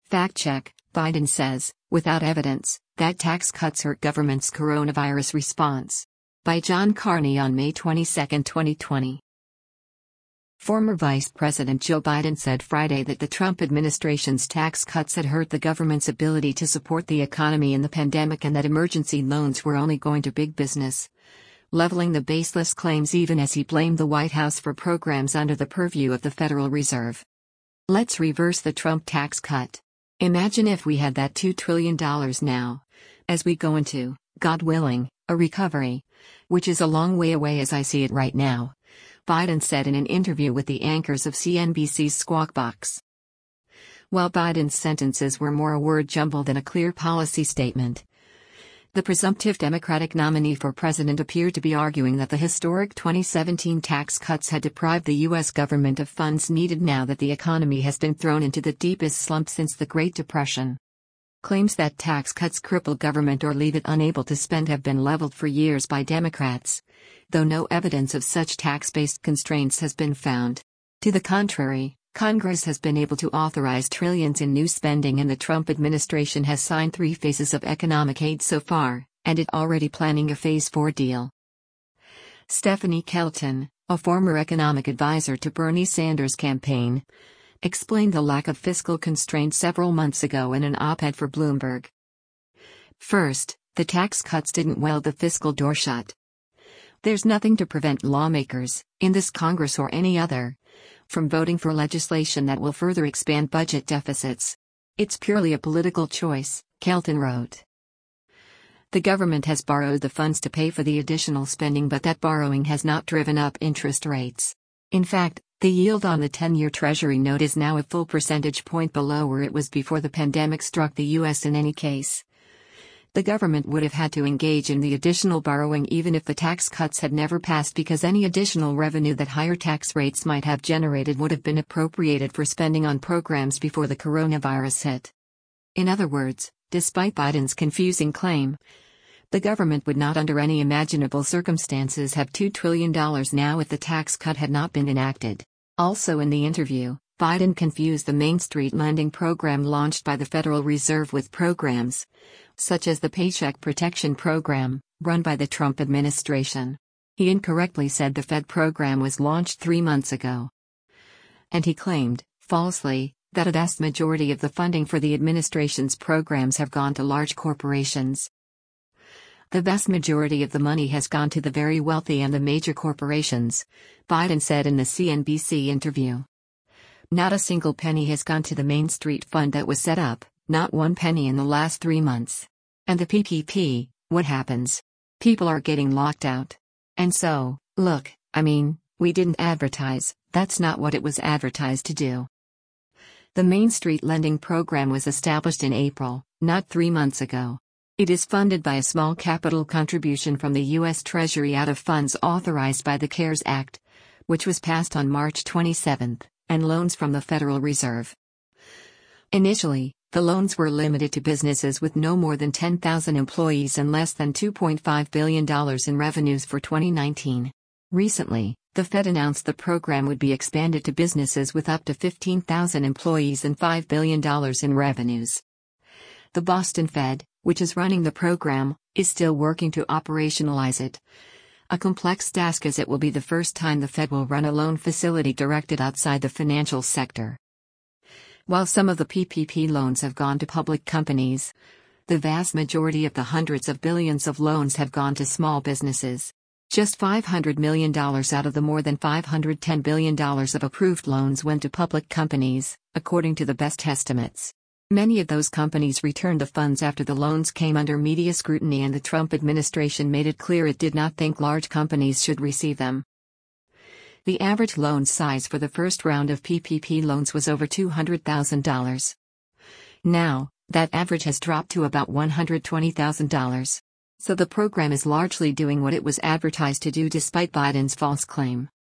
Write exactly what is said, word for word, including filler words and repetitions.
Fact check, Biden says, without evidence, that tax cuts hurt government's coronavirus response. By John Carney on May twenty-second, twenty twenty. Former Vice President Joe Biden said Friday that the Trump administration's tax cuts had hurt the government's ability to support the economy in the pandemic and that emergency loans were only going to big business, leveling the baseless claims even as he blamed the White House for programs under the purview of the Federal Reserve. Let's reverse the Trump tax cut. Imagine if we had that two trillion dollars now, as we go into, God willing, a recovery, which is a long way away as I see it right now, Biden said in an interview with the anchors of C N B C's Squawk Box. While Biden's sentences were more a word jumble than a clear policy statement, the presumptive Democratic nominee for president appeared to be arguing that the historic twenty seventeen tax cuts had deprived the U S government of funds needed now that the economy has been thrown into the deepest slump since the Great Depression. Claims that tax cuts cripple government or leave it unable to spend have been leveled for years by Democrats, though no evidence of such tax-based constraints has been found. To the contrary, Congress has been able to authorize trillions in new spending and the Trump administration has signed three phases of economic aid so far, and is already planning a phase four deal. Stephanie Kelton, a former economic advisor to Bernie Sanders' campaign, explained the lack of fiscal constraints several months ago in an op-ed for Bloomberg. First, the tax cuts didn't weld the fiscal door shut. There's nothing to prevent lawmakers, in this Congress or any other, from voting for legislation that will further expand budget deficits. It's purely a political choice, Kelton wrote. The government has borrowed the funds to pay for the additional spending, but that borrowing has not driven up interest rates. In fact, the yield on the ten-year Treasury note is now a full percentage point below where it was before the pandemic struck the U S in any case. The government would have had to engage in the additional borrowing even if the tax cuts had never passed, because any additional revenue that higher tax rates might have generated would have been appropriated for spending on programs before the coronavirus hit. In other words, despite Biden's confusing claim, the government would not under any imaginable circumstances have two trillion dollars now if the tax cut had not been enacted. Also in the interview, Biden confused the Main Street lending program launched by the Federal Reserve with programs, such as the Paycheck Protection Program, run by the Trump administration. He incorrectly said the Fed program was launched three months ago. And he claimed, falsely, that a vast majority of the funding for the administration's programs have gone to large corporations. The vast majority of the money has gone to the very wealthy and the major corporations, Biden said in the C N B C interview. Not a single penny has gone to the Main Street Fund that was set up, not one penny in the last three months. And the P P P, what happens? People are getting locked out. And so, look, I mean, we didn't advertise, that's not what it was advertised to do. The Main Street Lending Program was established in April, not three months ago. It is funded by a small capital contribution from the U S Treasury out of funds authorized by the CARES Act, which was passed on March twenty-seventh, and loans from the Federal Reserve. Initially, the loans were limited to businesses with no more than ten thousand employees and less than two point five billion dollars in revenues for twenty nineteen. Recently, the Fed announced the program would be expanded to businesses with up to fifteen thousand employees and five billion dollars in revenues. The Boston Fed, which is running the program, is still working to operationalize it. A complex task, as it will be the first time the Fed will run a loan facility directed outside the financial sector. While some of the P P P loans have gone to public companies, the vast majority of the hundreds of billions of loans have gone to small businesses. Just five hundred million dollars out of the more than five hundred ten billion dollars of approved loans went to public companies, according to the best estimates. Many of those companies returned the funds after the loans came under media scrutiny, and the Trump administration made it clear it did not think large companies should receive them. The average loan size for the first round of P P P loans was over two hundred thousand dollars. Now, that average has dropped to about one hundred twenty thousand dollars. So the program is largely doing what it was advertised to do despite Biden's false claim.